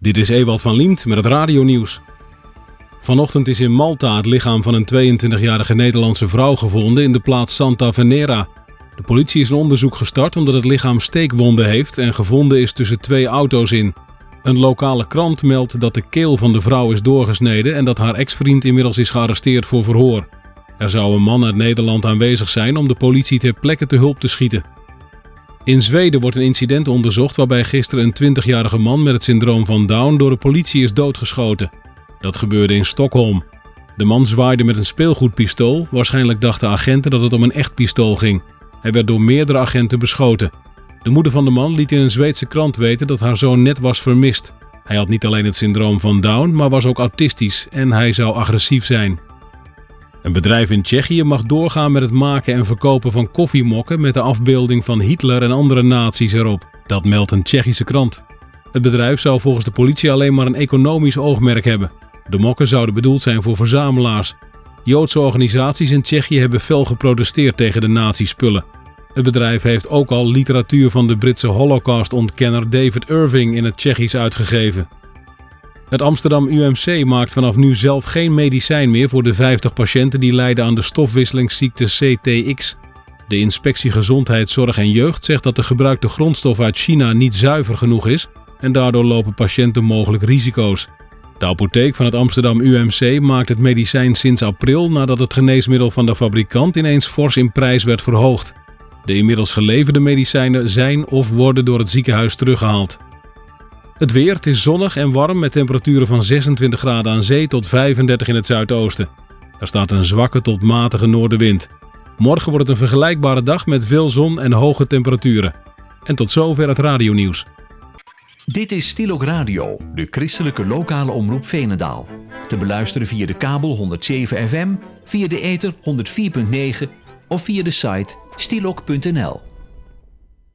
Dit is Ewald van Liemt met het radionieuws. Vanochtend is in Malta het lichaam van een 22-jarige Nederlandse vrouw gevonden in de plaats Santa Venera. De politie is een onderzoek gestart omdat het lichaam steekwonden heeft en gevonden is tussen 2 auto's in. Een lokale krant meldt dat de keel van de vrouw is doorgesneden en dat haar ex-vriend inmiddels is gearresteerd voor verhoor. Er zou een man uit Nederland aanwezig zijn om de politie ter plekke te hulp te schieten. In Zweden wordt een incident onderzocht waarbij gisteren een 20-jarige man met het syndroom van Down door de politie is doodgeschoten. Dat gebeurde in Stockholm. De man zwaaide met een speelgoedpistool. Waarschijnlijk dachten agenten dat het om een echt pistool ging. Hij werd door meerdere agenten beschoten. De moeder van de man liet in een Zweedse krant weten dat haar zoon net was vermist. Hij had niet alleen het syndroom van Down, maar was ook autistisch en hij zou agressief zijn. Een bedrijf in Tsjechië mag doorgaan met het maken en verkopen van koffiemokken met de afbeelding van Hitler en andere nazi's erop. Dat meldt een Tsjechische krant. Het bedrijf zou volgens de politie alleen maar een economisch oogmerk hebben. De mokken zouden bedoeld zijn voor verzamelaars. Joodse organisaties in Tsjechië hebben fel geprotesteerd tegen de nazi-spullen. Het bedrijf heeft ook al literatuur van de Britse Holocaust-ontkenner David Irving in het Tsjechisch uitgegeven. Het Amsterdam UMC maakt vanaf nu zelf geen medicijn meer voor de 50 patiënten die lijden aan de stofwisselingsziekte CTX. De Inspectie Gezondheidszorg en Jeugd zegt dat de gebruikte grondstof uit China niet zuiver genoeg is en daardoor lopen patiënten mogelijk risico's. De apotheek van het Amsterdam UMC maakt het medicijn sinds april nadat het geneesmiddel van de fabrikant ineens fors in prijs werd verhoogd. De inmiddels geleverde medicijnen zijn of worden door het ziekenhuis teruggehaald. Het weer, het is zonnig en warm met temperaturen van 26 graden aan zee tot 35 in het zuidoosten. Er staat een zwakke tot matige noordenwind. Morgen wordt het een vergelijkbare dag met veel zon en hoge temperaturen. En tot zover het radionieuws. Dit is Stiel Radio, de christelijke lokale omroep Veenendaal. Te beluisteren via de kabel 107 FM, via de ether 104.9 of via de site stielok.nl.